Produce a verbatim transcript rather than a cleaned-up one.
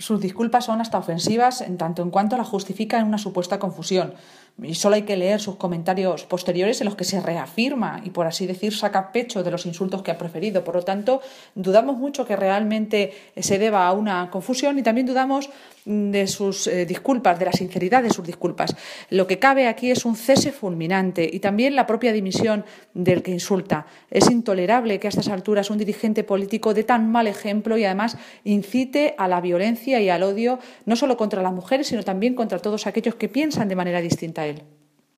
Sus disculpas son hasta ofensivas en tanto en cuanto la justifican una supuesta confusión. Y solo hay que leer sus comentarios posteriores en los que se reafirma y, por así decir, saca pecho de los insultos que ha proferido. Por lo tanto, dudamos mucho que realmente se deba a una confusión y también dudamos de sus eh, disculpas, de la sinceridad de sus disculpas. Lo que cabe aquí es un cese fulminante y también la propia dimisión del que insulta. Es intolerable que a estas alturas un dirigente político dé tan mal ejemplo y además incite a la violencia y al odio, no solo contra las mujeres, sino también contra todos aquellos que piensan de manera distinta a él.